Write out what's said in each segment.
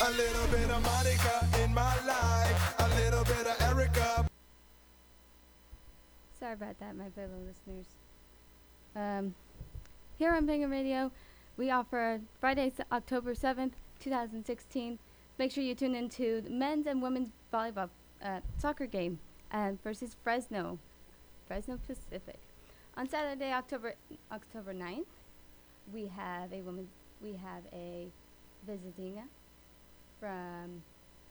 A little bit of Monica in my life, a little bit of Erica. Sorry about that, my fellow listeners. Here on Penguin Radio, we offer Friday, October 7th, 2016. Make sure you tune into the men's and women's volleyball soccer game versus Fresno Pacific. On Saturday, October 9th, we have a visiting from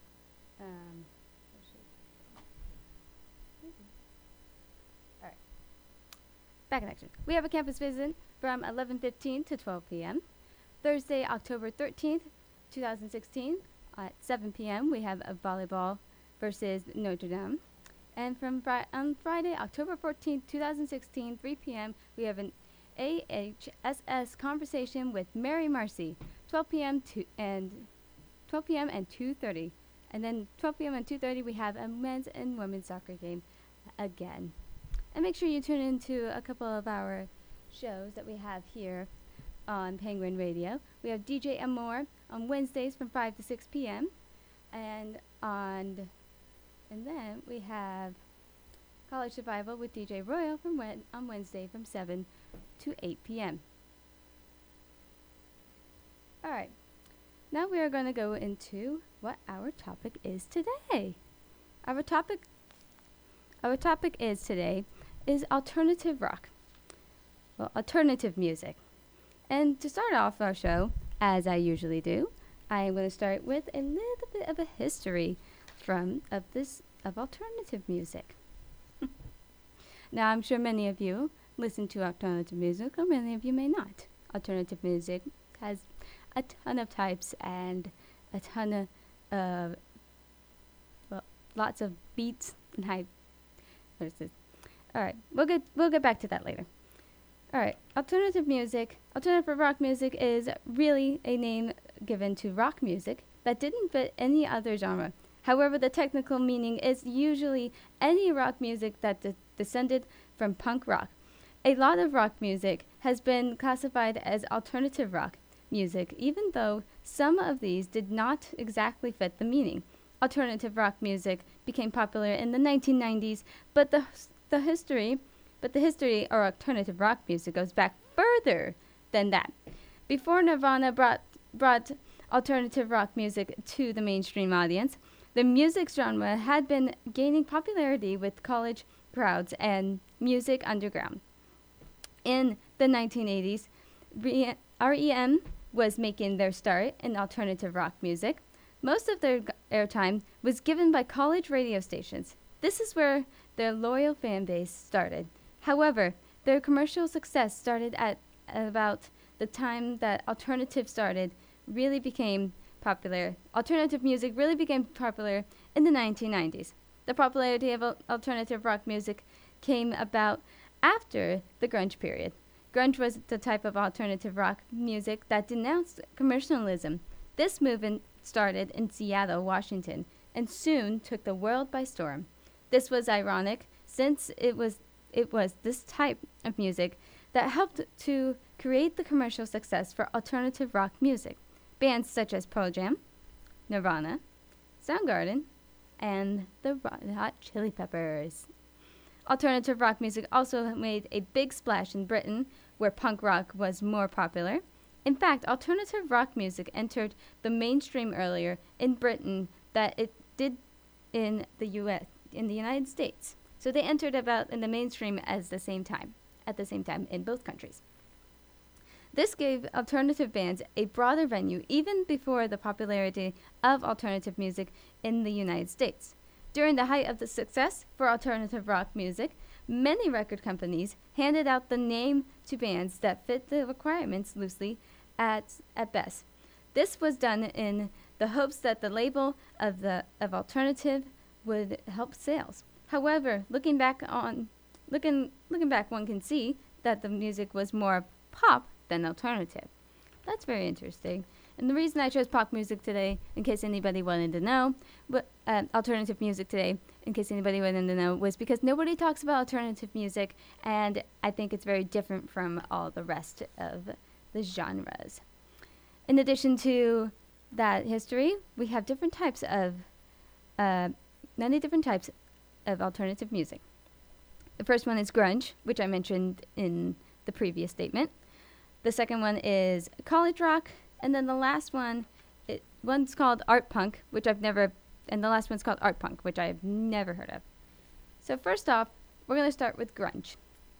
all right. Back in action. We have a campus visit from 11:15 to 12 p.m. Thursday, October 13th, 2016, at 7 p.m. we have a volleyball versus Notre Dame. And on Friday, October 14th, 2016, 3 p.m., we have an AHSS conversation with Mary Marcy, 12 p.m. and 2:30. And then 12 p.m. and 2:30, we have a men's and women's soccer game again. And make sure you tune into a couple of our shows that we have here on Penguin Radio. We have DJ Amore on Wednesdays from 5 to 6 p.m. And then we have College Survival with DJ Royal on Wednesday from 7 to 8 p.m. All right. Now we are going to go into what our topic is today. Our topic is today is alternative rock. Well, alternative music. And to start off our show, as I usually do, I am going to start with a little bit of a history of alternative music. Now, I'm sure many of you listen to alternative music, or many of you may not. Alternative music has a ton of types and a ton of lots of beats and high. What is this? All right, we'll get back to that later. All right, alternative rock music is really a name given to rock music that didn't fit any other genre. However, the technical meaning is usually any rock music that descended from punk rock. A lot of rock music has been classified as alternative rock music, even though some of these did not exactly fit the meaning. Alternative rock music became popular in the 1990s, but the history or alternative rock music goes back further than that. Before Nirvana brought alternative rock music to the mainstream audience, the music genre had been gaining popularity with college crowds and music underground. In the 1980s, REM was making their start in alternative rock music. Most of their airtime was given by college radio stations. This is where their loyal fan base started. However, their commercial success started at about the time that alternative music really became popular in the 1990s. The popularity of alternative rock music came about after the grunge period. Grunge was the type of alternative rock music that denounced commercialism. This movement started in Seattle, Washington, and soon took the world by storm. This was ironic, since it was this type of music that helped to create the commercial success for alternative rock music. Bands such as Pearl Jam, Nirvana, Soundgarden, and the Hot Chili Peppers. Alternative rock music also made a big splash in Britain, where punk rock was more popular. In fact, alternative rock music entered the mainstream earlier in Britain than it did in the United States. So they entered about in the mainstream at the same time in both countries. This gave alternative bands a broader venue even before the popularity of alternative music in the United States. During the height of the success for alternative rock music, many record companies handed out the name to bands that fit the requirements loosely at best. This was done in the hopes that the label of alternative would help sales. However, looking back, one can see that the music was more pop than alternative. That's very interesting. And the reason I chose pop music today, in case anybody wanted to know, alternative music today, in case anybody wanted to know, was because nobody talks about alternative music, and I think it's very different from all the rest of the genres. In addition to that history, we have different types of, many different types of alternative music. The first one is grunge, which I mentioned in the previous statement. The second one is college rock, and then the last one, one's called art punk, which I've never, and the last one's called art punk, which I've never heard of. So first off, we're going to start with grunge.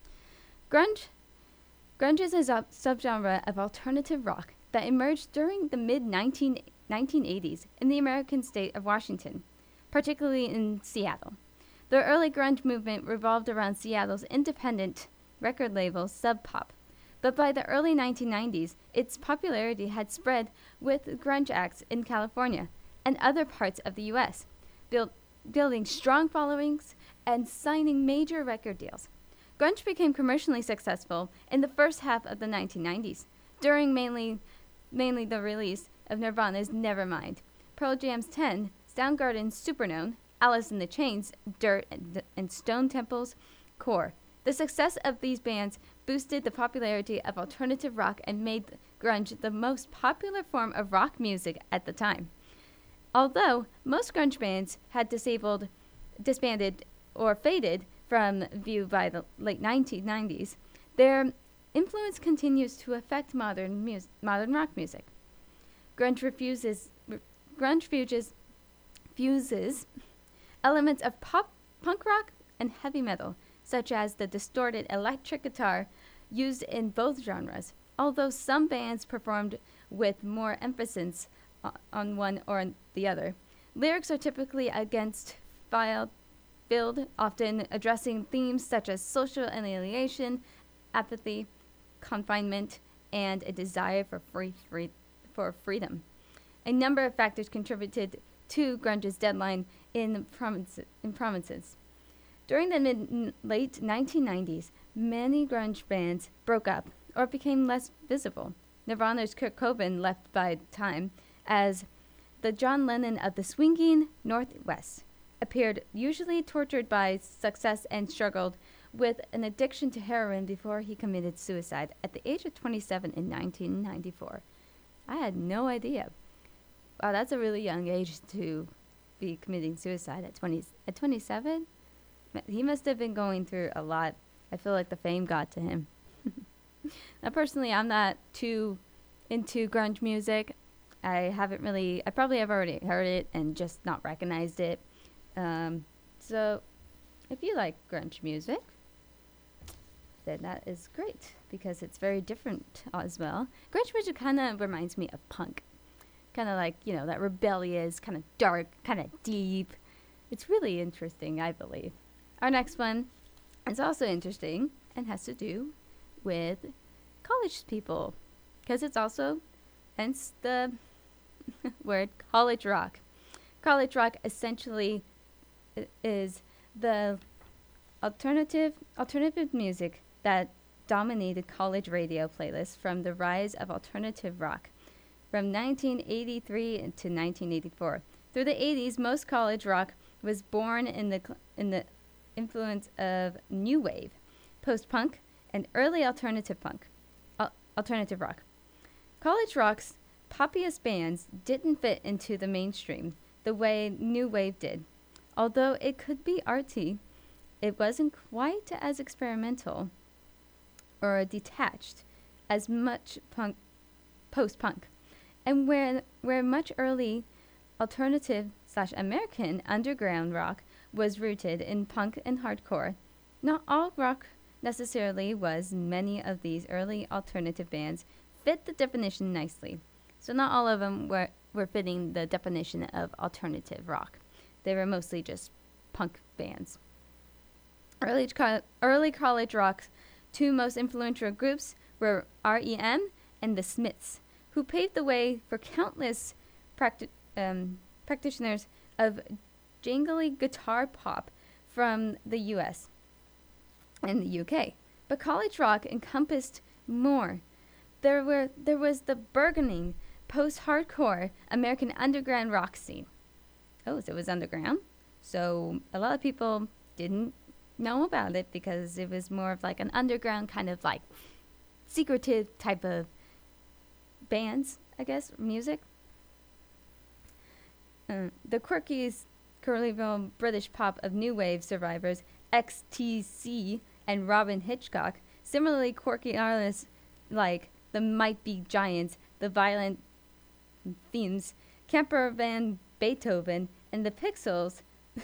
Grunge is a subgenre of alternative rock that emerged during the mid-1980s in the American state of Washington, particularly in Seattle. The early grunge movement revolved around Seattle's independent record label Sub Pop, but by the early 1990s, its popularity had spread with grunge acts in California and other parts of the U.S., building strong followings and signing major record deals. Grunge became commercially successful in the first half of the 1990s, during mainly the release of Nirvana's Nevermind, Pearl Jam's 10, Soundgarden's Superknown, Alice in the Chains, Dirt, and Stone Temple's Core. The success of these bands boosted the popularity of alternative rock and made grunge the most popular form of rock music at the time. Although most grunge bands had disbanded, or faded from view by the late 1990s, their influence continues to affect modern rock music. Grunge fuses elements of pop, punk rock, and heavy metal, such as the distorted electric guitar used in both genres, although some bands performed with more emphasis on one or the other. Lyrics are typically filled, often addressing themes such as social alienation, apathy, confinement, and a desire for freedom. A number of factors contributed to grunge's decline in prominence. During the late 1990s, many grunge bands broke up or became less visible. Nirvana's Kurt Cobain left by time as the John Lennon of the swinging Northwest, appeared usually tortured by success and struggled with an addiction to heroin before he committed suicide at the age of 27 in 1994. I had no idea. Wow, that's a really young age to be committing suicide at 27? He must have been going through a lot. I feel like the fame got to him. Now, personally, I'm not too into grunge music. I probably have already heard it and just not recognized it. So, if you like grunge music, then that is great because it's very different as well. Grunge music kind of reminds me of punk. Kind of like, that rebellious, kind of dark, kind of deep. It's really interesting, I believe. Our next one is also interesting and has to do with college people because it's also, hence the word college rock. College rock essentially is the alternative music that dominated college radio playlists from the rise of alternative rock from 1983 to 1984. Through the 80s, most college rock was born in the influence of new wave, post-punk, and early alternative rock. College rock's poppiest bands didn't fit into the mainstream the way new wave did. Although it could be arty, it wasn't quite as experimental or detached as much post-punk. And where much early alternative/American underground rock was rooted in punk and hardcore, not all rock necessarily was. Many of these early alternative bands fit the definition nicely. So not all of them were fitting the definition of alternative rock. They were mostly just punk bands. Early college rock's two most influential groups were R.E.M. and the Smiths, who paved the way for countless practitioners of jangly guitar pop from the U.S. and the U.K. But college rock encompassed more. There was the burgeoning post-hardcore American underground rock scene. Oh, so it was underground. So a lot of people didn't know about it because it was more of like an underground kind of like secretive type of bands, I guess, music. The quirky curly British pop of new wave survivors XTC and Robin Hitchcock, similarly quirky artists like the Might Be Giants, the Violent Themes, Camper Van Beethoven, and the Pixels,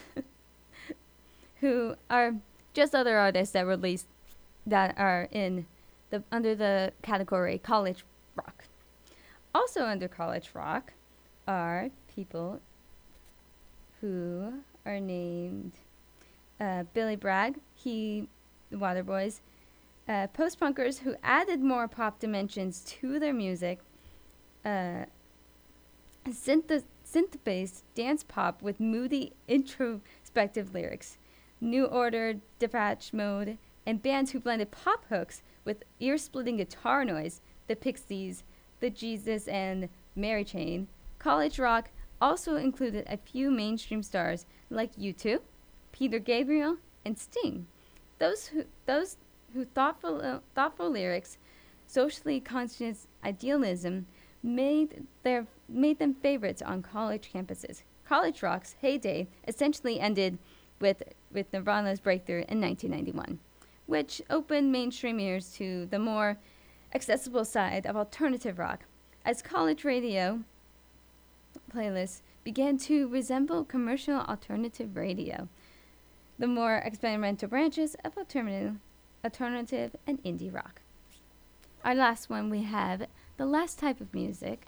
who are just other artists that are in under the category college rock. Also under college rock are people who are named Billy Bragg, the Waterboys, post-punkers who added more pop dimensions to their music, synth-based dance pop with moody introspective lyrics, New Order, Depeche Mode, and bands who blended pop hooks with ear-splitting guitar noise, the Pixies, the Jesus and Mary Chain. College rock also included a few mainstream stars like U2, Peter Gabriel, and Sting. Those who thoughtful lyrics, socially conscious idealism made them favorites on college campuses. College rock's heyday essentially ended with Nirvana's breakthrough in 1991, which opened mainstream ears to the more accessible side of alternative rock, as college radio playlists began to resemble commercial alternative radio. The more experimental branches of alternative and indie rock. Our last one we have, the last type of music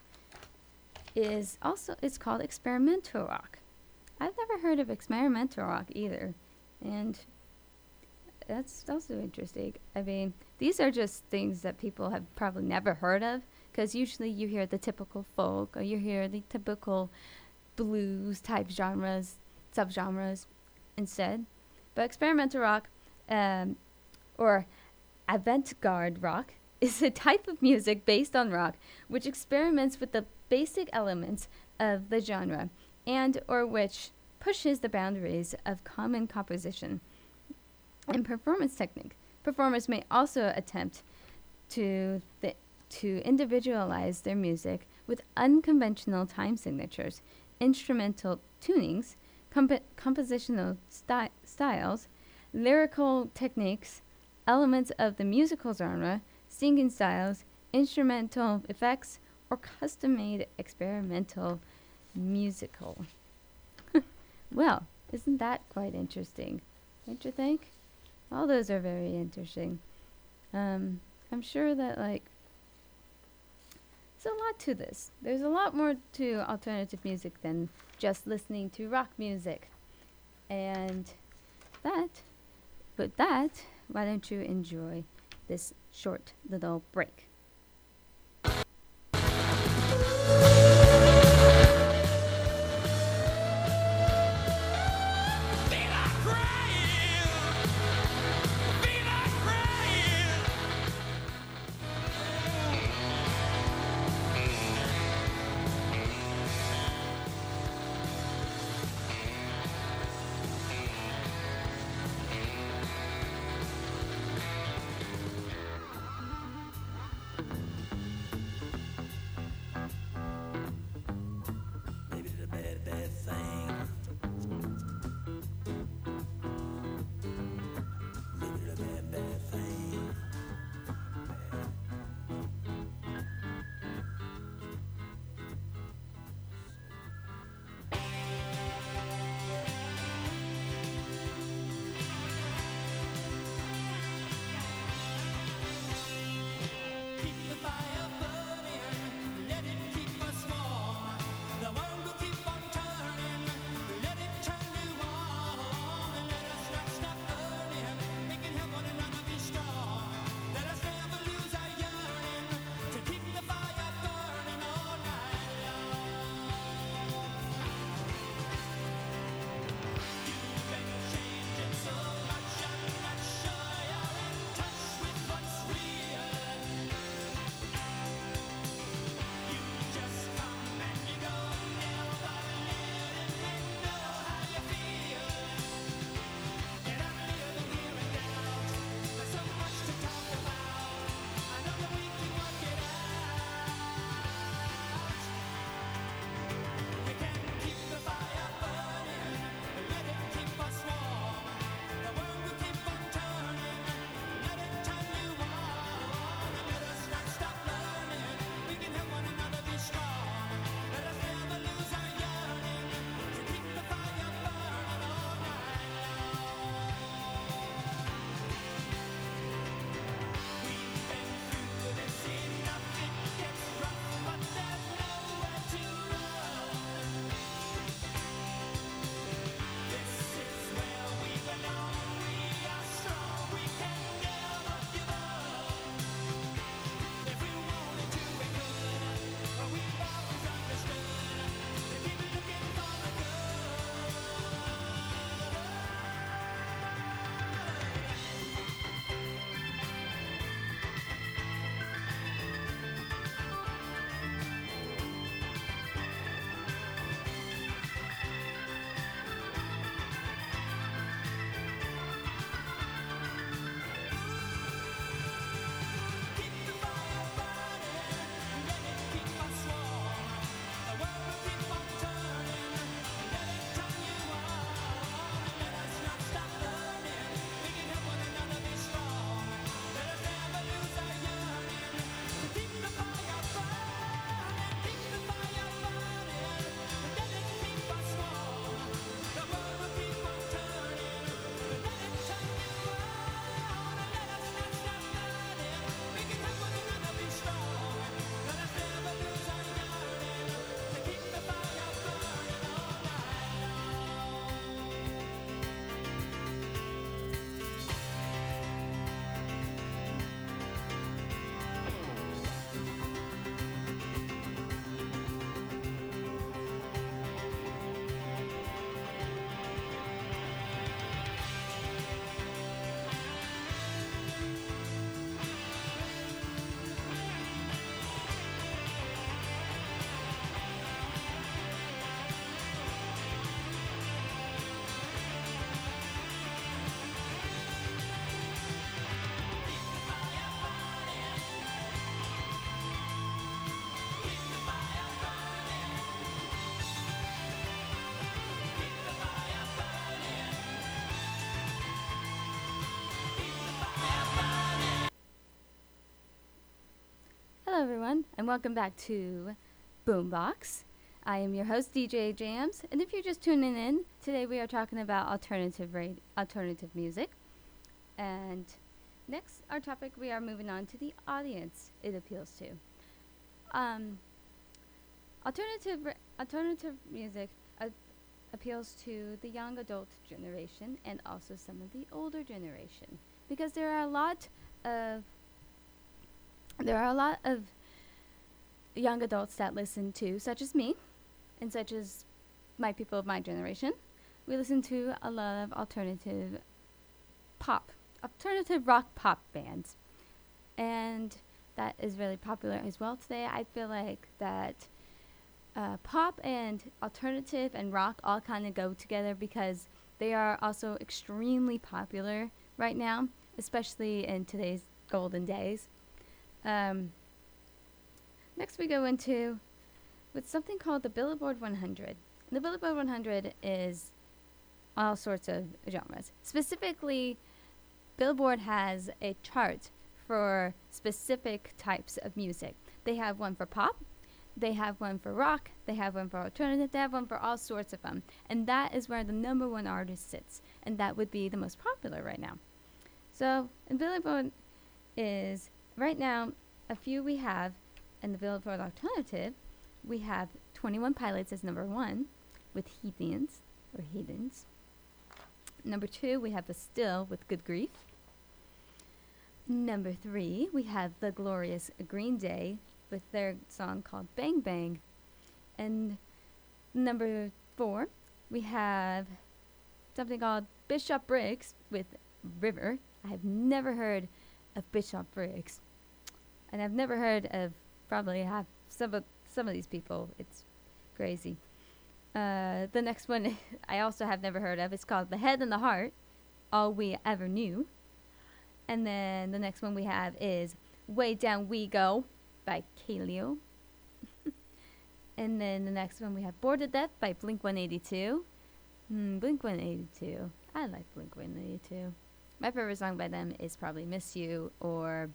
is called experimental rock. I've never heard of experimental rock either, and that's also interesting. I mean, these are just things that people have probably never heard of, because usually you hear the typical folk or you hear the typical blues type subgenres instead. But experimental rock, or avant-garde rock, is a type of music based on rock which experiments with the basic elements of the genre and or which pushes the boundaries of common composition and performance technique. Performers may also attempt to individualize their music with unconventional time signatures, instrumental tunings, compositional styles, lyrical techniques, elements of the musical genre, singing styles, instrumental effects, or custom-made experimental musical. Well, isn't that quite interesting? Don't you think? All those are very interesting. I'm sure that, there's a lot to this. There's a lot more to alternative music than just listening to rock music. And with that, why don't you enjoy this short little break? Hello, everyone, and welcome back to Boombox. I am your host, DJ Jams, and if you're just tuning in, today we are talking about alternative music. And next, our topic, we are moving on to the audience it appeals to. Um, alternative music appeals to the young adult generation and also some of the older generation because of there are a lot of young adults that listen to, such as me, and such as my people of my generation. We listen to a lot of alternative rock pop bands. And that is really popular as well today. I feel like that pop and alternative and rock all kind of go together because they are also extremely popular right now, especially in today's golden days. Next we go into with something called the Billboard 100. The Billboard 100 is all sorts of genres. Specifically, Billboard has a chart for specific types of music. They have one for pop, they have one for rock, they have one for alternative, they have one for all sorts of them. And that is where the number one artist sits. And that would be the most popular right now. So, and Billboard is right now a few we have in the Billboard Alternative. We have 21 Pilots as number one with Heathens. Number two, we have Bastille with Good Grief. Number three, we have the glorious Green Day with their song called Bang Bang. And number four, we have something called Bishop Briggs with River. I have never heard of Bishop Briggs. And I've never heard of probably half some of these people. It's crazy. The next one I also have never heard of. It's called The Head and the Heart, All We Ever Knew. And then the next one we have is Way Down We Go by Kaleo. And then the next one we have Bored to Death by Blink-182. Blink-182. I like Blink-182. My favorite song by them is probably Miss You or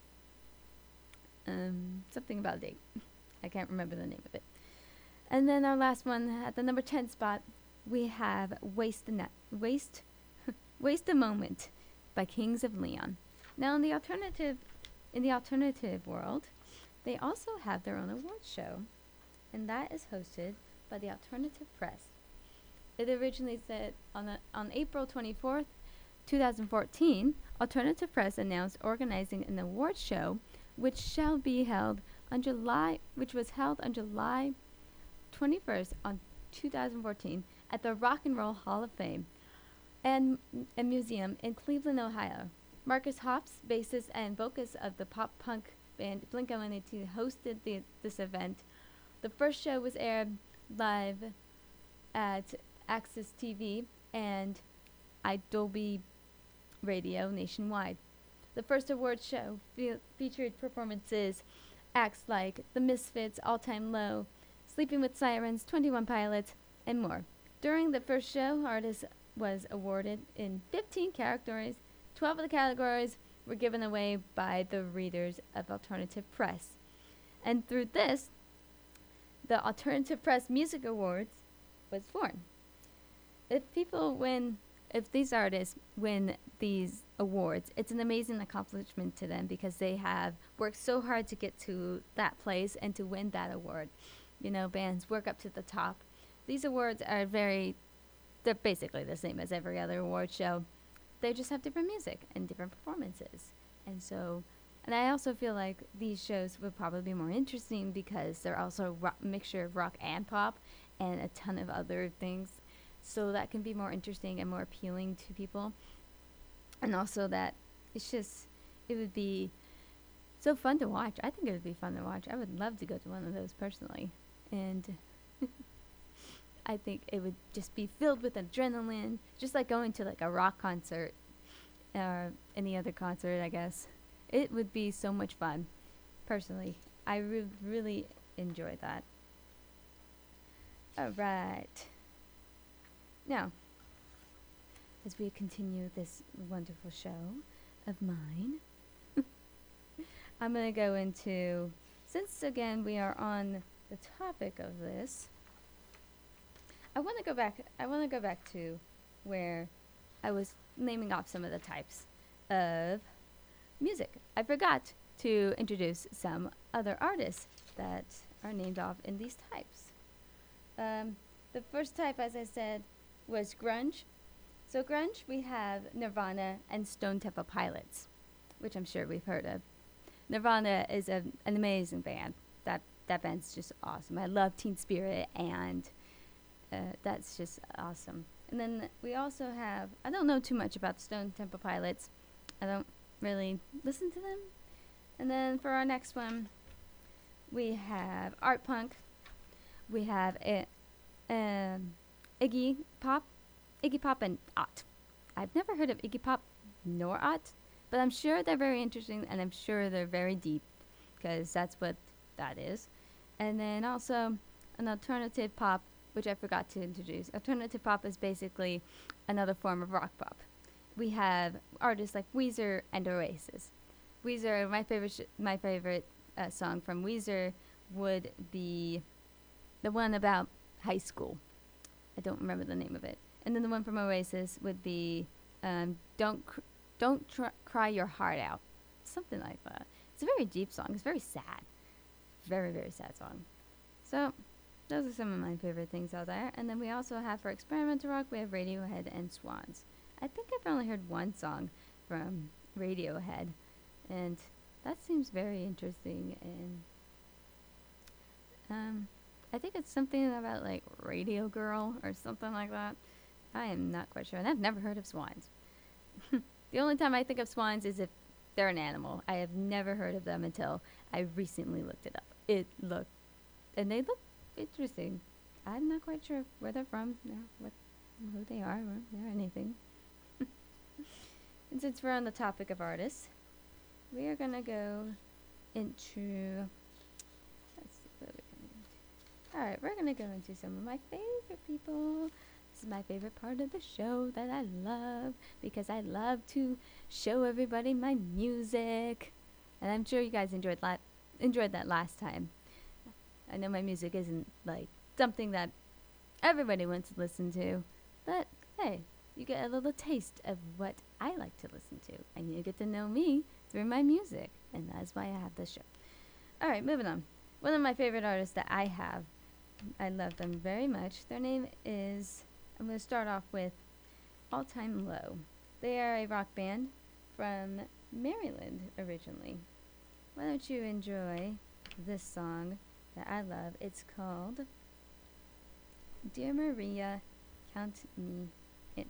something about a date. I can't remember the name of it. And then our last one at the number 10 spot, we have Waste a Moment by Kings of Leon. Now in the alternative world, they also have their own awards show, and that is hosted by the Alternative Press. It originally said on April 24th, 2014, Alternative Press announced organizing an awards show which was held on July 21st on 2014 at the Rock and Roll Hall of Fame and a museum in Cleveland, Ohio. Marcus Hoppus, bassist and vocalist of the pop-punk band Blink-182, hosted this event. The first show was aired live at Access TV and iDolby Radio nationwide. The first awards show featured performances acts like The Misfits, All Time Low, Sleeping with Sirens, 21 Pilots, and more. During the first show, artists was awarded in 15 categories. 12 of the categories were given away by the readers of Alternative Press. And through this, the Alternative Press Music Awards was born. If these artists win these awards, it's an amazing accomplishment to them because they have worked so hard to get to that place and to win that award. You know, bands work up to the top. These awards are they're basically the same as every other award show. They just have different music and different performances. And I also feel like these shows would probably be more interesting because they're also a mixture of rock and pop and a ton of other things. So that can be more interesting and more appealing to people. And also that it would be so fun to watch. I think it would be fun to watch. I would love to go to one of those personally. And I think it would just be filled with adrenaline, just like going to like a rock concert or any other concert, I guess. It would be so much fun. Personally, I would really enjoy that. All right. Now, as we continue this wonderful show of mine, I'm going to go into since again we are on the topic of this, I want to go back. I want to go back to where I was naming off some of the types of music. I forgot to introduce some other artists that are named off in these types. The first type, as I said, was grunge. So grunge, we have Nirvana and Stone Temple Pilots, which I'm sure we've heard of. Nirvana is an amazing band. That band's just awesome. I love Teen Spirit, and that's just awesome. And then we also have, I don't know too much about Stone Temple Pilots. I don't really listen to them. And then for our next one, we have art punk. We have Iggy Pop and Ott. I've never heard of Iggy Pop nor Ott, but I'm sure they're very interesting, and I'm sure they're very deep, because that's what that is. And then also an alternative pop, which I forgot to introduce. Alternative pop is basically another form of rock pop. We have artists like Weezer and Oasis. Weezer, my favorite song from Weezer would be the one about high school. I don't remember the name of it. And then the one from Oasis would be Don't Cry Your Heart Out. Something like that. It's a very deep song. It's very sad. Very, very sad song. So, those are some of my favorite things out there. And then we also have, for experimental rock, we have Radiohead and Swans. I think I've only heard one song from Radiohead, and that seems very interesting. And I think it's something about like Radio Girl or something like that. I am not quite sure, and I've never heard of swans. The only time I think of swans is if they're an animal. I have never heard of them until I recently looked it up. And they look interesting. I'm not quite sure where they're from, or who they are, or anything. And since we're on the topic of artists, we are gonna go into. Let's see what we're gonna do. All right, we're gonna go into some of my favorite people. This is my favorite part of the show that I love, because I love to show everybody my music, and I'm sure you guys enjoyed that last time. I know my music isn't like something that everybody wants to listen to, but hey, you get a little taste of what I like to listen to, and you get to know me through my music, and that's why I have this show. All right, moving on. One of my favorite artists that I have, I love them very much. Their name is, I'm going to start off with All Time Low. They are a rock band from Maryland originally. Why don't you enjoy this song that I love? It's called Dear Maria, Count Me In.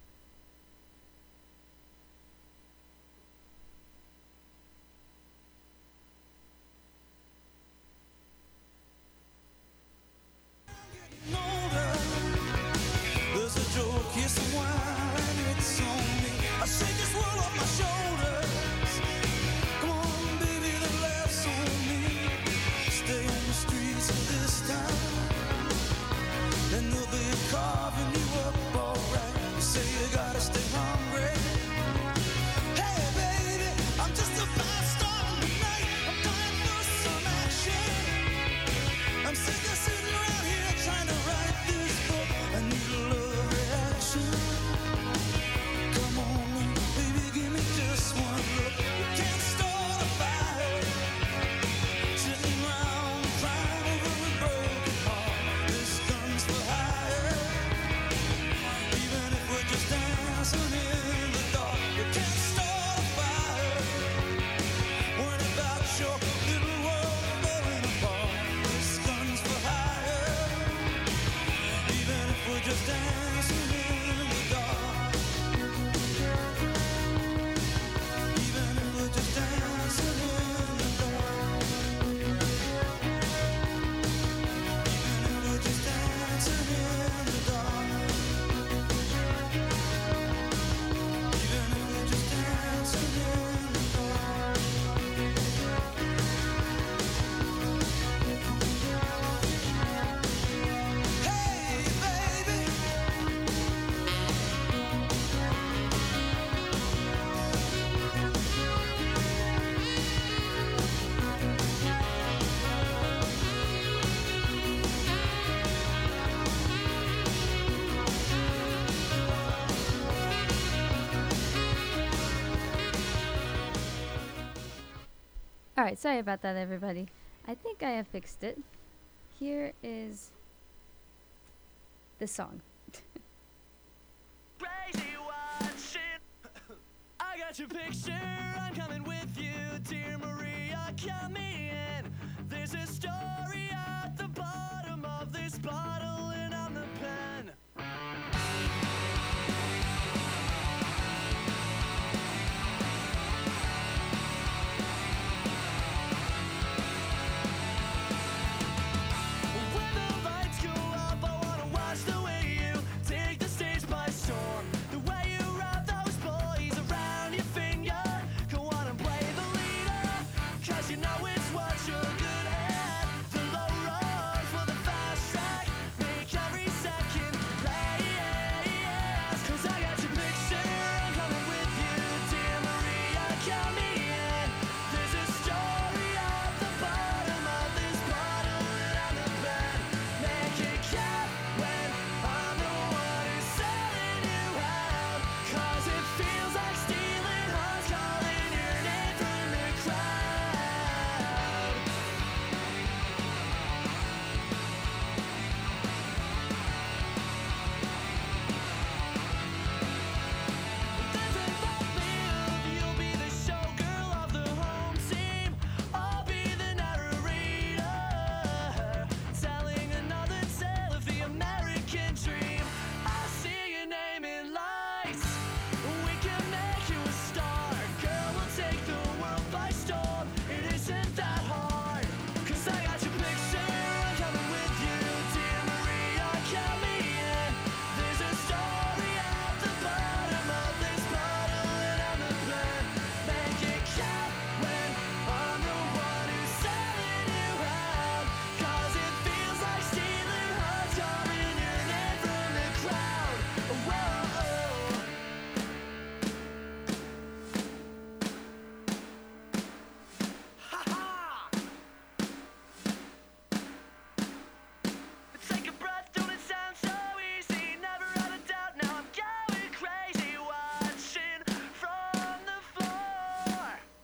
There's a joke, here's some wine, it's on me. I shake this world off my shoulders. Come on, baby, the laughs on me. Stay on the streets of this town, and they'll be carving you up alright. You say you gotta stay hungry. Hey, baby, I'm just a fast star tonight. I'm dying for some action. I'm sick of sitting around here trying to write this book. I need a love reaction. Come on, baby, give me just one look. We can't start a fire, sitting around crying over a broken heart. This gun's for hire, even if we're just dancing in the dark. We can't start a fire, worrying about your little world falling apart. This gun's for hire, even if we're just dancing in the dark. Even if we're just dancing in the dark. Even if we're just dancing in the dark. Even if we're just dancing in the dark. Hey, baby, Alright, sorry about that, everybody. I think I have fixed it. Here is the song. Crazy watching. I got your picture. I'm coming with you, dear Maria. Count me in. There's a story at the bottom of this bottle, and I'm the pen. When the lights go up, I wanna watch the way you take the stage by storm. The way you wrap those boys around your finger. Go on and play the leader, 'cause you know it's what you're good at. The low road for the fast track, make every second last. 'Cause I got your picture, I'm coming with you, dear Maria, count me in. There's a story at the bottom of this bottle, and I'm the pen. Make it count when I'm the one who's selling you out. 'Cause it feels like stealing hearts, calling your name from the crowd. There's a move, you'll be the showgirl of the home team. I'll be the narrator, telling another tale of the American dream. I see your name in lights. We can make you a star. Girl, we'll take the world by storm. It isn't that hard. 'Cause I got your picture, I'm coming with you, dear Maria, count me in. There's a story at the bottom of this bottle, and I'm the pen. Make it count when I'm the one who's selling you out. 'Cause it feels like stealing hearts, calling your name from the crowd. Whoa. Ha ha! Take a breath, don't it sound so easy? Never had a doubt, now I'm going crazy, watching from the floor.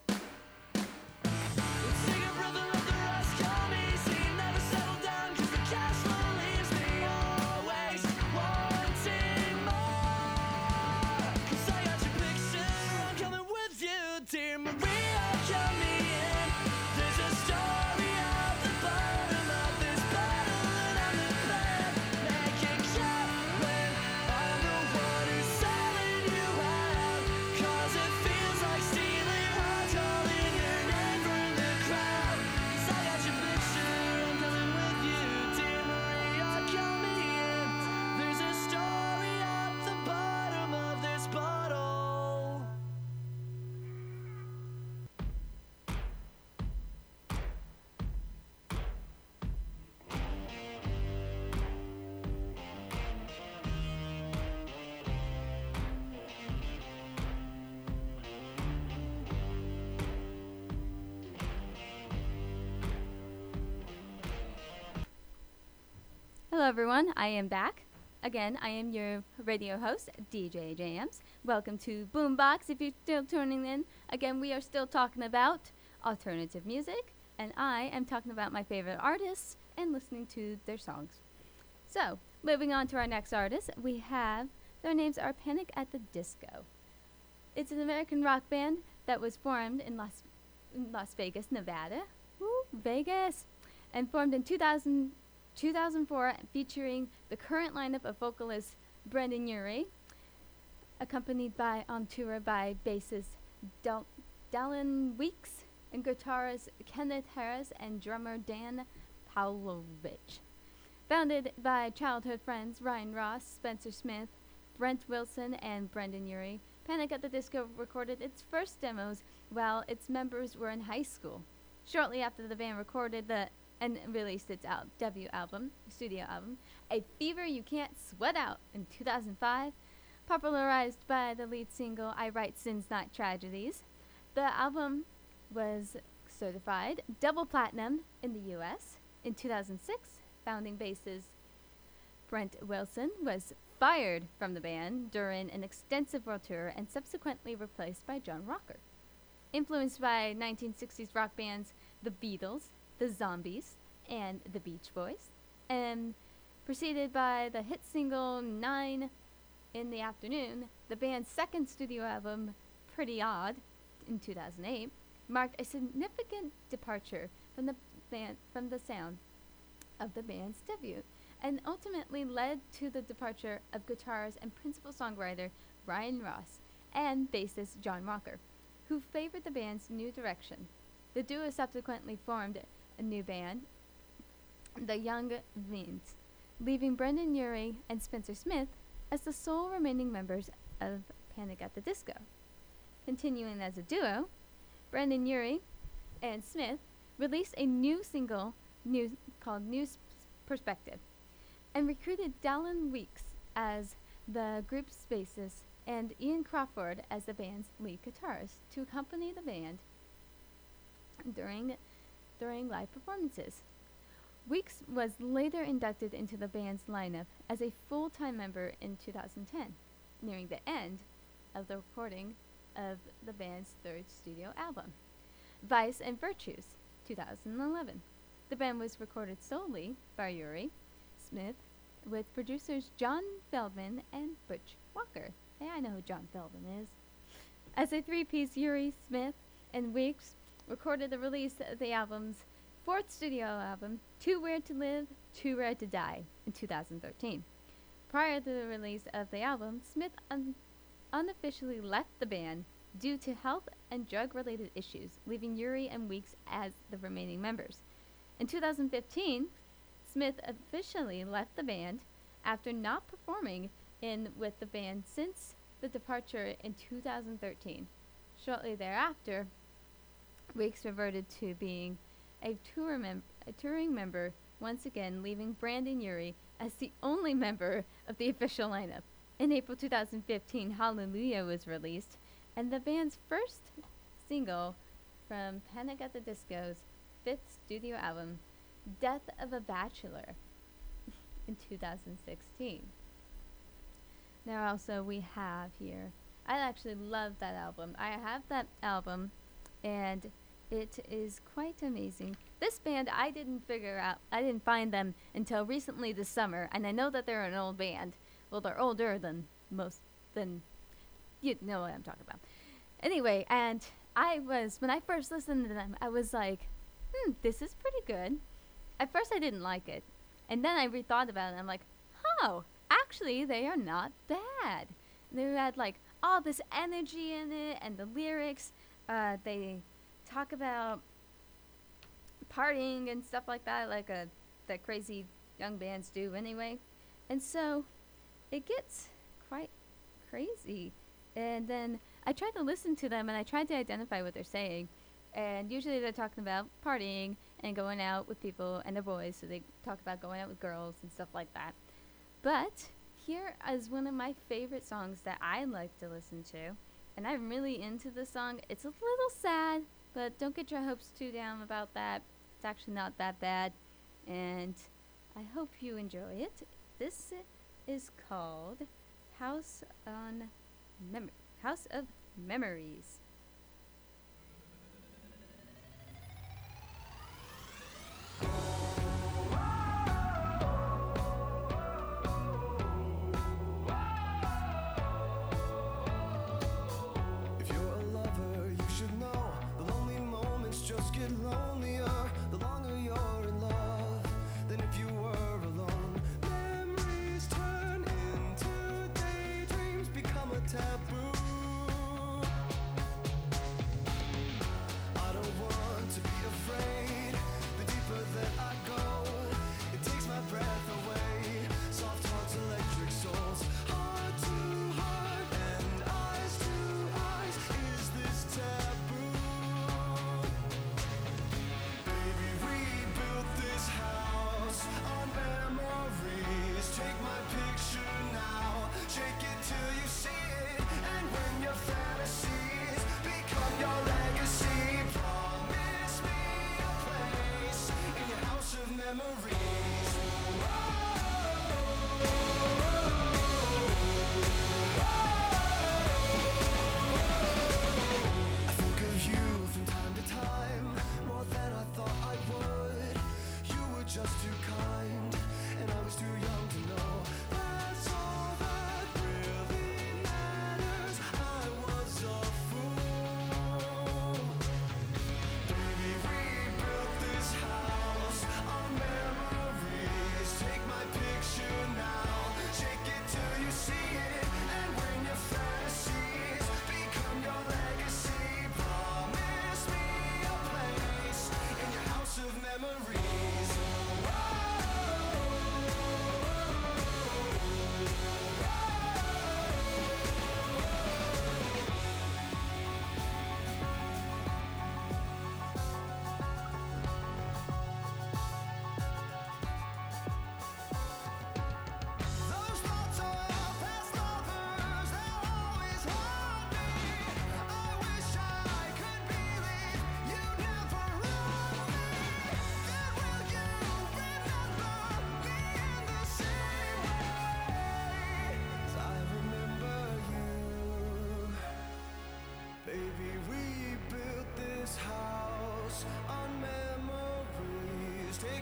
Take a breath and let the rest come easy. Never settle down, 'cause the cash flow leaves me always wanting more. 'Cause I got your picture, I'm coming with you, dear Maria, count me in. There's a story at the bottom of this bottle, and I'm the pen. Make it count when I'm the one who's selling you out. 'Cause it feels like stealing hearts, calling your name from the crowd. 'Cause I got your picture, I'm coming with you, dear Maria, count me in. There's a story at the bottom of this bottle. Hello, everyone. I am back. Again, I am your radio host, DJ Jams. Welcome to Boombox. If you're still tuning in, again, we are still talking about alternative music, and I am talking about my favorite artists and listening to their songs. So, moving on to our next artist, we have their names are Panic at the Disco. It's an American rock band that was formed in Las Vegas, Nevada. Woo, Vegas! And formed in 2004, featuring the current lineup of vocalist Brendan Urie, accompanied by on tour by bassist Dallin Weeks and guitarist Kenneth Harris and drummer Dan Pavlovich. Founded by childhood friends Ryan Ross, Spencer Smith, Brent Wilson, and Brendan Urie, Panic at the Disco recorded its first demos while its members were in high school. Shortly after the band recorded and released its debut studio album, A Fever You Can't Sweat Out, in 2005, popularized by the lead single I Write Sins Not Tragedies. The album was certified double platinum in the US. In 2006, founding bassist Brent Wilson was fired from the band during an extensive world tour and subsequently replaced by John Rocker. influenced by 1960s rock bands The Beatles, The Zombies, and The Beach Boys, and preceded by the hit single 9 in the Afternoon. The band's second studio album, Pretty Odd, in 2008, marked a significant departure from the sound of the band's debut, and ultimately led to the departure of guitarist and principal songwriter Brian Ross and bassist John Walker, who favored the band's new direction. The duo subsequently formed a new band, the Young Vins, leaving Brendan Urie and Spencer Smith as the sole remaining members of Panic at the Disco. Continuing as a duo, Brendan Urie and Smith released a new single called New Perspective, and recruited Dallin Weeks as the group's bassist and Ian Crawford as the band's lead guitarist to accompany the band during live performances. Weeks was later inducted into the band's lineup as a full-time member in 2010, nearing the end of the recording of the band's third studio album, Vice and Virtues, 2011. The band was recorded solely by Urie Smith with producers John Feldman and Butch Walker. Hey, I know who John Feldman is. As a three-piece, Urie, Smith, and Weeks recorded the release of the album's fourth studio album, Too Weird to Live, Too Rare to Die, in 2013. Prior to the release of the album, Smith unofficially left the band due to health and drug-related issues, leaving Urie and Weeks as the remaining members. In 2015, Smith officially left the band after not performing with the band since the departure in 2013. Shortly thereafter, Weeks reverted to being a touring member, once again leaving Brendan Urie as the only member of the official lineup. In April 2015, Hallelujah was released, and the band's first single from Panic at the Disco's fifth studio album, Death of a Bachelor, in 2016. Now also we have here, I actually love that album. I have that album, and it is quite amazing. This band, I didn't find them until recently this summer, and I know that they're an old band. Well, they're older than you know what I'm talking about. Anyway, and when I first listened to them, I was like, this is pretty good. At first I didn't like it, and then I rethought about it, and I'm like, oh, actually they are not bad. And they had like all this energy in it, and the lyrics, they talk about partying and stuff like that, like that crazy young bands do anyway. And so it gets quite crazy. And then I tried to listen to them, and I tried to identify what they're saying. And usually they're talking about partying and going out with people and their boys, so they talk about going out with girls and stuff like that. But here is one of my favorite songs that I like to listen to, and I'm really into this song. It's a little sad, but don't get your hopes too down about that. It's actually not that bad, and I hope you enjoy it. This is called House of Memories. If you're a lover, you should know the lonely moments just get lonelier the longer you're in love than if you were alone. Memories turn into daydreams, become a taboo. I don't want to be afraid. The deeper that I go, it takes my breath away. Soft hearts, electric souls, heart to heart and eyes to eyes. Is this taboo?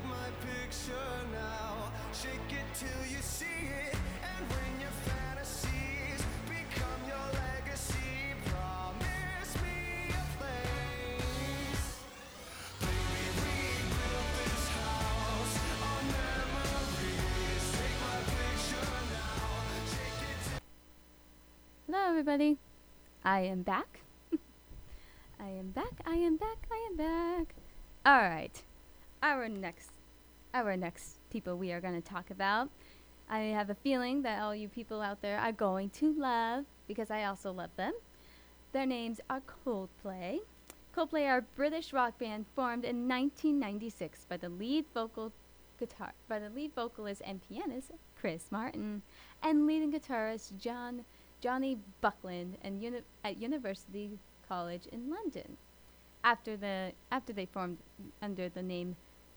take my picture now. Shake it till you see it, and when your fantasies become your legacy, promise me a place. Baby, we built this house on memories. Take my picture now. Shake it till Hello, everybody. I am back. I am back. I am back. I am back. All right. Our next people we are going to talk about. I have a feeling that all you people out there are going to love, because I also love them. Their names are Coldplay. Coldplay are a British rock band formed in 1996 by the lead vocalist and pianist Chris Martin and leading guitarist Johnny Buckland at University College in London. After they formed under the name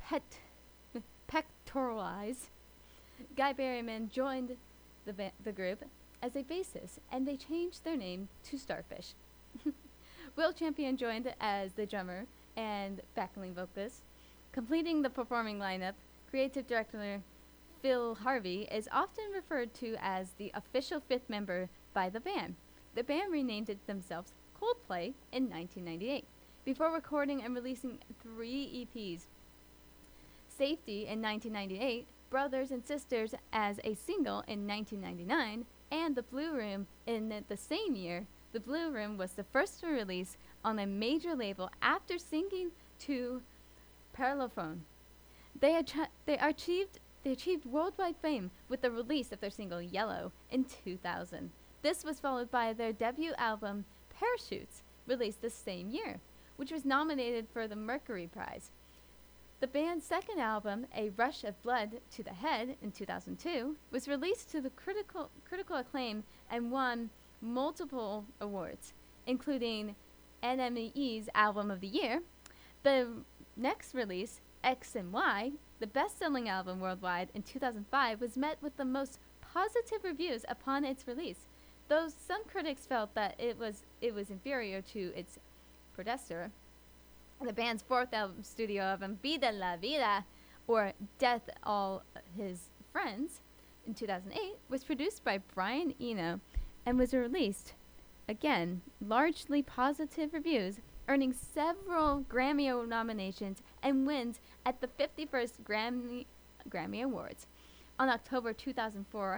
Pectoralize, Guy Berryman joined the group as a bassist, and they changed their name to Starfish. Will Champion joined as the drummer and backing vocalist. Completing the performing lineup, creative director Phil Harvey is often referred to as the official fifth member by the band. The band renamed it themselves Coldplay in 1998, before recording and releasing 3 EPs. Safety in 1998, Brothers and Sisters as a single in 1999, and The Blue Room in the same year. The Blue Room was the first to release on a major label after singing to Parlophone. They achieved worldwide fame with the release of their single Yellow in 2000. This was followed by their debut album Parachutes, released the same year, which was nominated for the Mercury Prize. The band's second album, A Rush of Blood to the Head, in 2002, was released to the critical acclaim and won multiple awards, including NME's Album of the Year. The next release, X and Y, the best-selling album worldwide in 2005, was met with the most positive reviews upon its release, though some critics felt that it was inferior to its predecessor. The band's fourth studio album, Vida la Vida, or Death All His Friends, in 2008, was produced by Brian Eno and was released, again, largely positive reviews, earning several Grammy nominations and wins at the 51st Grammy Awards. On October 24,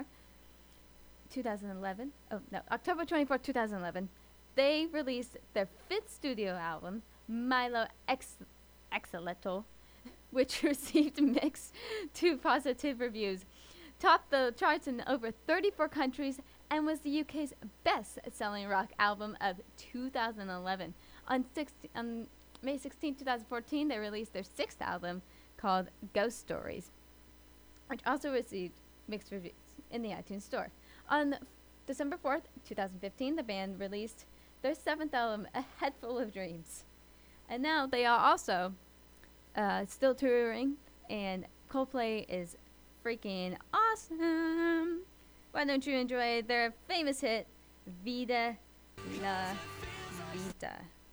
2011, they released their 5th studio album, Milo Excelleto, which received mixed to positive reviews, topped the charts in over 34 countries, and was the UK's best-selling rock album of 2011. On May 16, 2014, they released their 6th album called Ghost Stories, which also received mixed reviews in the iTunes Store. On December 4th, 2015, the band released their 7th album, A Head Full of Dreams. And now they are also still touring, and Coldplay is freaking awesome. Why don't you enjoy their famous hit, Vida la Vida?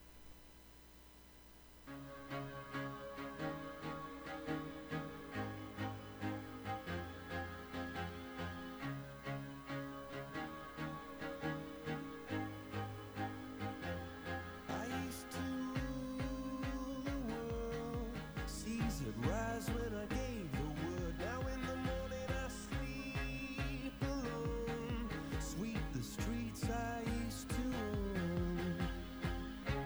I used to rule the world. Seas would rise when I gave the word. Now in the morning I sleep alone. Sweep the streets I used to own.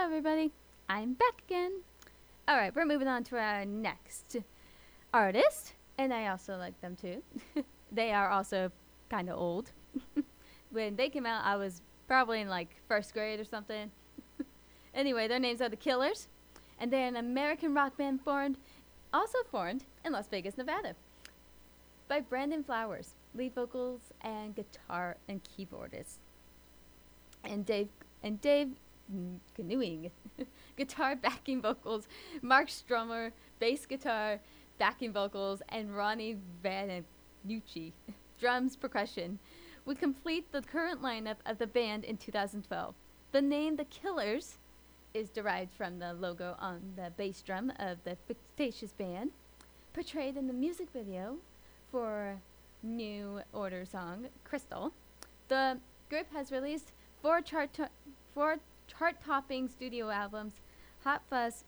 Hello, everybody. I'm back again. All right, we're moving on to our next artist, and I also like them too. They are also kind of old. When they came out, I was probably in like first grade or something. Anyway, their names are The Killers, and they're an American rock band also formed in Las Vegas, Nevada, by Brandon Flowers, lead vocals and guitar and keyboardist, and Dave Canoeing, guitar backing vocals, Mark Strummer, bass guitar backing vocals, and Ronnie Vanucci, drums, percussion, would complete the current lineup of the band in 2012. The name The Killers is derived from the logo on the bass drum of the fictitious band, portrayed in the music video for New Order song Crystal. The group has released four chart-topping studio albums: Hot Fuzz,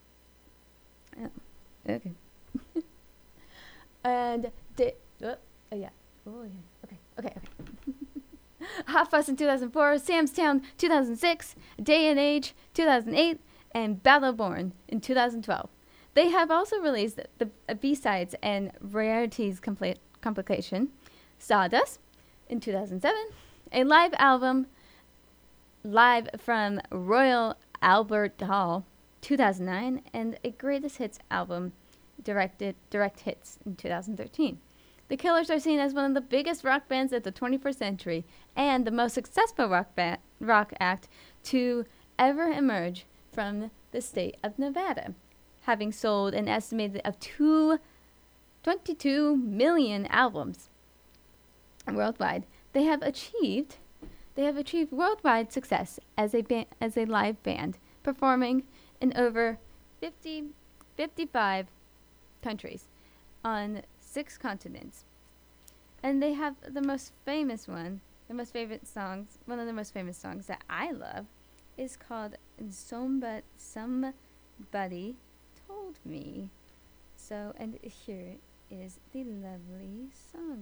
okay, and okay. Hot Fuss in 2004, Sam's Town 2006, Day and Age 2008, and Battleborn in 2012. They have also released the B-sides and rarities complication, Sawdust in 2007, a live album live from Royal Albert Hall 2009, and a greatest hits album, Direct Hits in 2013. The Killers are seen as one of the biggest rock bands of the 21st century and the most successful rock act to ever emerge from the state of Nevada, having sold an estimated of 22 million albums worldwide. They have achieved worldwide success as a live band, performing in over 55 countries on 6 continents. And they have one of the most famous songs that I love is called Somebody Told Me. So, and here is the lovely song.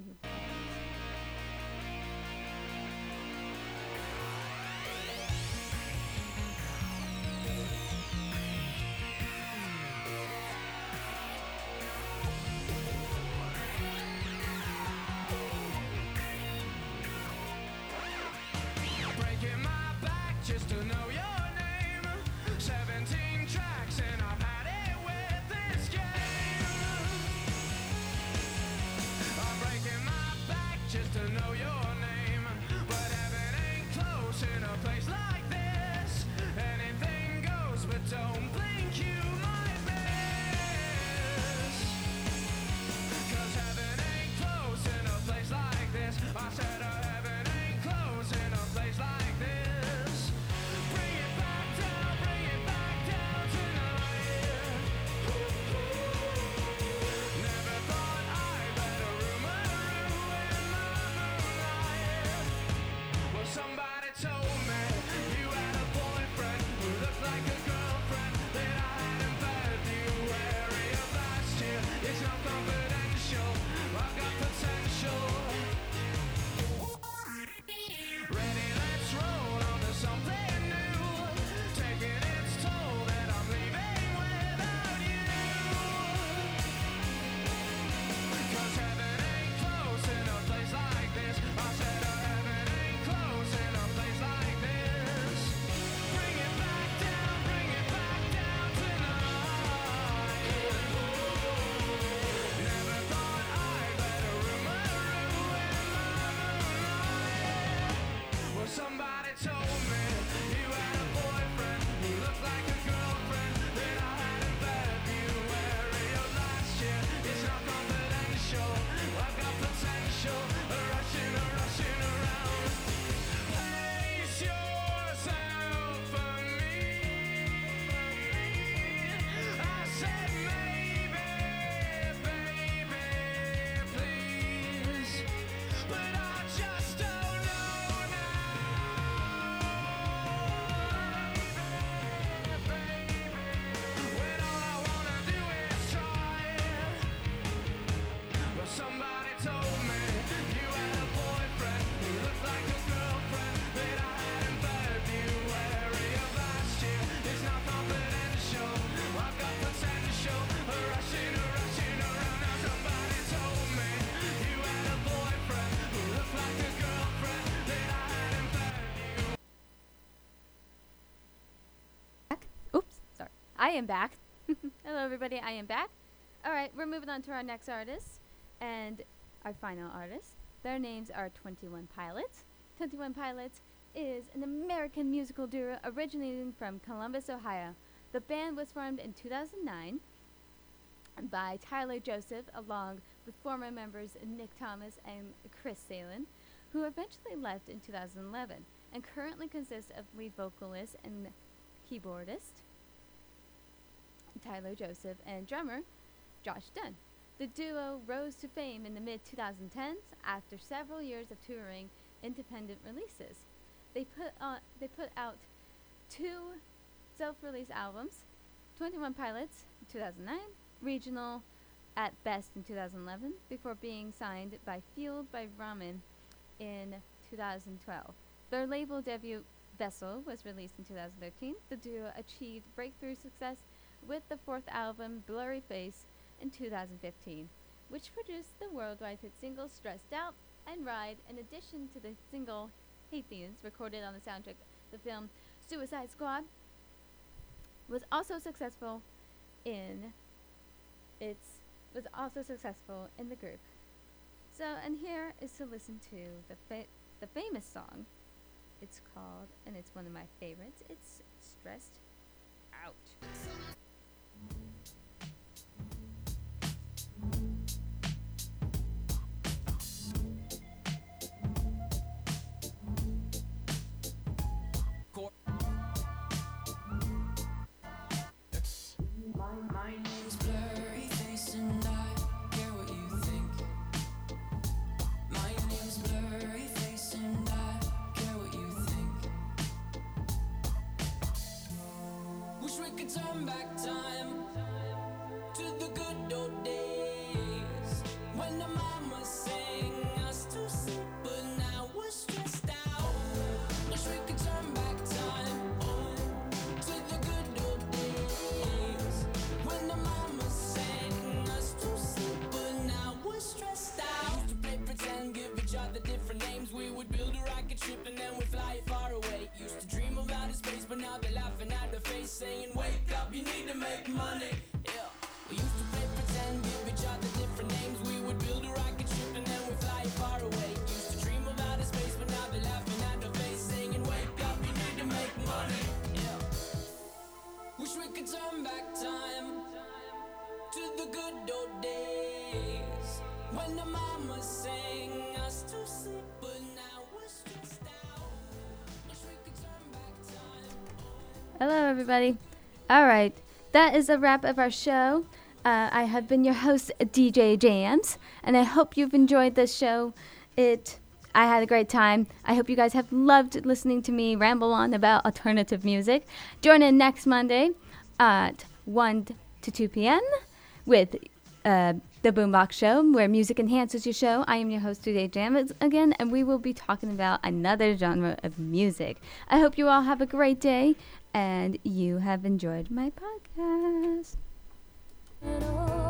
Just to know your name, 17 tracks and I've had it with this game. I'm breaking my back just to know your name, but heaven ain't close in a place like this. Anything goes, but don't blink, you might miss. 'Cause heaven ain't close in a place like this. I said heaven ain't close in a place like this. Somebody told me you had a boyfriend who looked like a girlfriend that I had in February of last year. It's not confidential, I've got potential. Ready, let's roll on to something new. Taking its toll that I'm leaving without you. 'Cause heaven ain't close in a place like this. I said heaven ain't close in a place like this. Bring it back down tonight. Never thought I'd let a rumor ruin my moonlight. Well, somebody told me you had a boyfriend who looked like a girlfriend that I had in February of last year. It's not confidential, I've got potential. Rushing around. Place yourself for me. I said maybe, baby, please. But I just don't know now. I am back. Hello, everybody. I am back. All right, we're moving on to our next artist and our final artist. Their names are 21 Pilots. 21 Pilots is an American musical duo originating from Columbus, Ohio. The band was formed in 2009 by Tyler Joseph, along with former members Nick Thomas and Chris Salen, who eventually left in 2011, and currently consists of lead vocalist and keyboardist Tyler Joseph and drummer Josh Dunn. The duo rose to fame in the mid-2010s after several years of touring independent releases. They put out 2 self-release albums, 21 Pilots in 2009, Regional at Best in 2011, before being signed by Fueled by Ramen in 2012. Their label debut, Vessel, was released in 2013. The duo achieved breakthrough success with the 4th album, Blurry Face, in 2015, which produced the worldwide hit singles Stressed Out and Ride, in addition to the single Haythians, recorded on the soundtrack of the film Suicide Squad, was also successful in the group. So, and here is to listen to the famous song. It's called, and it's one of my favorites, it's Stressed Out. My name's Blurry Face and I care what you think. My name's Blurry Face and I care what you think. Wish we could turn back time to the good old days when the mama sang us to sleep, but now we're stressed out. Wish we could turn back time to the good old days when the mama sang us to sleep, but now we're stressed out. Used to play pretend, give each other different names. We would build a rocket ship and then we'd fly far away. Used to dream of outer space, but now they're laughing at the face, saying, wake up, you need to make money. Yeah. We used to play pretend, give each other different names. We would build a rocket ship and then we'd fly far away. Used to dream of outer space, but now they're laughing at the face, saying, wake up, you need to make money. Yeah. Wish we could turn back time to the good old days when the mama sang us to sleep, but now we're stressed out. Wish we could turn back time. Hello, everybody. All right, that is a wrap of our show. I have been your host, DJ Jams, and I hope you've enjoyed this show. I had a great time. I hope you guys have loved listening to me ramble on about alternative music. Join in next Monday at 1 to 2 p.m. with the Boombox Show, where music enhances your show. I am your host, DJ Jams, again, and we will be talking about another genre of music. I hope you all have a great day, and you have enjoyed my podcast.